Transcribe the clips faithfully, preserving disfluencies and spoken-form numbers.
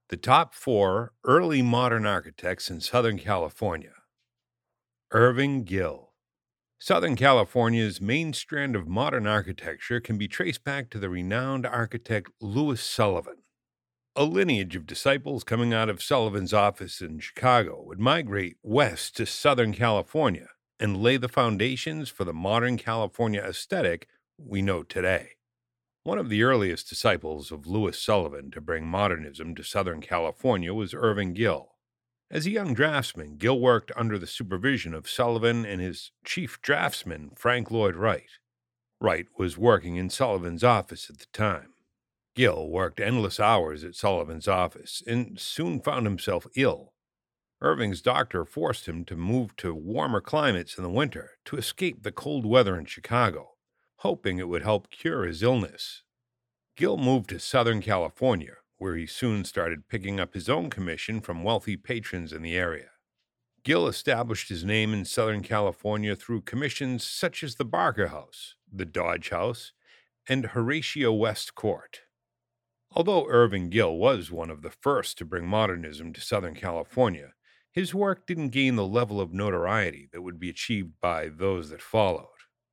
The top four early modern architects in Southern California. Irving Gill. Southern California's main strand of modern architecture can be traced back to the renowned architect Louis Sullivan. A lineage of disciples coming out of Sullivan's office in Chicago would migrate west to Southern California and lay the foundations for the modern California aesthetic we know today. One of the earliest disciples of Louis Sullivan to bring modernism to Southern California was Irving Gill. As a young draftsman, Gill worked under the supervision of Sullivan and his chief draftsman, Frank Lloyd Wright. Wright was working in Sullivan's office at the time. Gill worked endless hours at Sullivan's office and soon found himself ill. Irving's doctor forced him to move to warmer climates in the winter to escape the cold weather in Chicago, hoping it would help cure his illness. Gill moved to Southern California, where he soon started picking up his own commission from wealthy patrons in the area. Gill established his name in Southern California through commissions such as the Barker House, the Dodge House, and Horatio West Court. Although Irving Gill was one of the first to bring modernism to Southern California, his work didn't gain the level of notoriety that would be achieved by those that followed.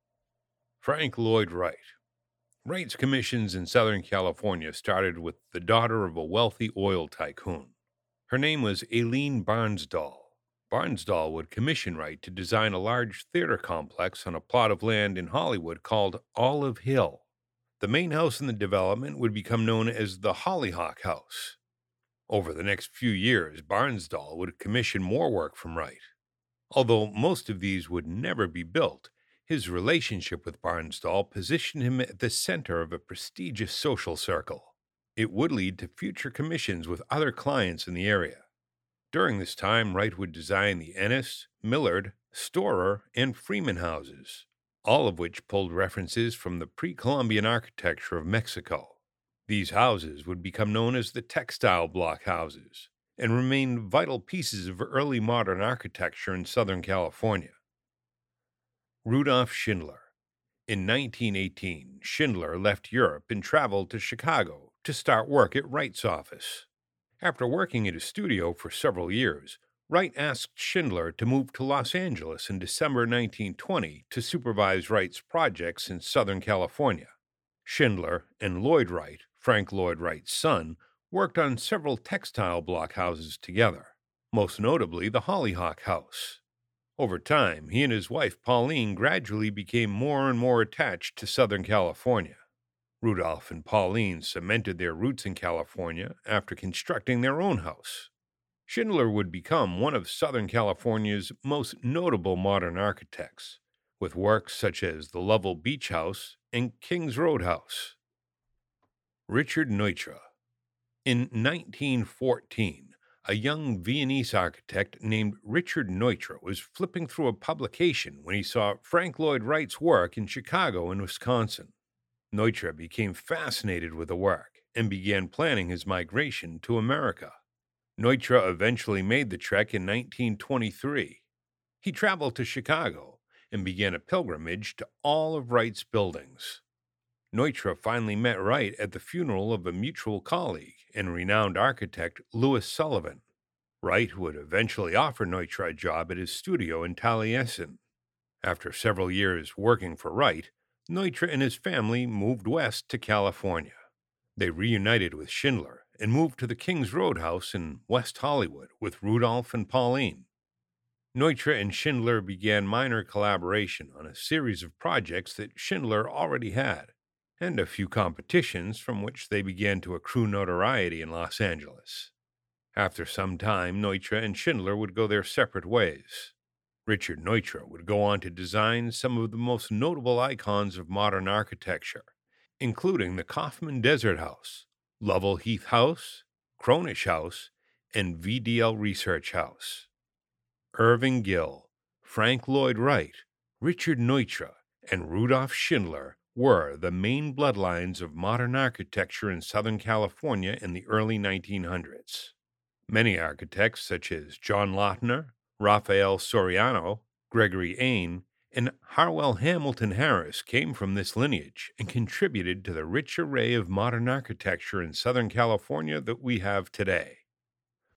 Frank Lloyd Wright. Wright's commissions in Southern California started with the daughter of a wealthy oil tycoon. Her name was Aileen Barnsdall. Barnsdall would commission Wright to design a large theater complex on a plot of land in Hollywood called Olive Hill. The main house in the development would become known as the Hollyhock House. Over the next few years, Barnsdall would commission more work from Wright. Although most of these would never be built, his relationship with Barnsdall positioned him at the center of a prestigious social circle. It would lead to future commissions with other clients in the area. During this time, Wright would design the Ennis, Millard, Storer, and Freeman houses, all of which pulled references from the pre-Columbian architecture of Mexico. These houses would become known as the textile block houses and remain vital pieces of early modern architecture in Southern California. Rudolf Schindler. In nineteen eighteen, Schindler left Europe and traveled to Chicago to start work at Wright's office. After working at his studio for several years, Wright asked Schindler to move to Los Angeles in December nineteen twenty to supervise Wright's projects in Southern California. Schindler and Lloyd Wright, Frank Lloyd Wright's son, worked on several textile block houses together, most notably the Hollyhock House. Over time, he and his wife Pauline gradually became more and more attached to Southern California. Rudolph and Pauline cemented their roots in California after constructing their own house. Schindler would become one of Southern California's most notable modern architects, with works such as the Lovell Beach House and Kings Road House. Richard Neutra. In nineteen fourteen, a young Viennese architect named Richard Neutra was flipping through a publication when he saw Frank Lloyd Wright's work in Chicago and Wisconsin. Neutra became fascinated with the work and began planning his migration to America. Neutra eventually made the trek in nineteen twenty-three. He traveled to Chicago and began a pilgrimage to all of Wright's buildings. Neutra finally met Wright at the funeral of a mutual colleague and renowned architect Louis Sullivan. Wright would eventually offer Neutra a job at his studio in Taliesin. After several years working for Wright, Neutra and his family moved west to California. They reunited with Schindler and moved to the Kings Road House in West Hollywood with Rudolph and Pauline. Neutra and Schindler began minor collaboration on a series of projects that Schindler already had, and a few competitions from which they began to accrue notoriety in Los Angeles. After some time, Neutra and Schindler would go their separate ways. Richard Neutra would go on to design some of the most notable icons of modern architecture, including the Kaufman Desert House, Lovell Heath House, Cronish House, and V D L Research House. Irving Gill, Frank Lloyd Wright, Richard Neutra, and Rudolf Schindler were the main bloodlines of modern architecture in Southern California in the early nineteen hundreds. Many architects such as John Lautner, Raphael Soriano, Gregory Ain, and Harwell Hamilton Harris came from this lineage and contributed to the rich array of modern architecture in Southern California that we have today.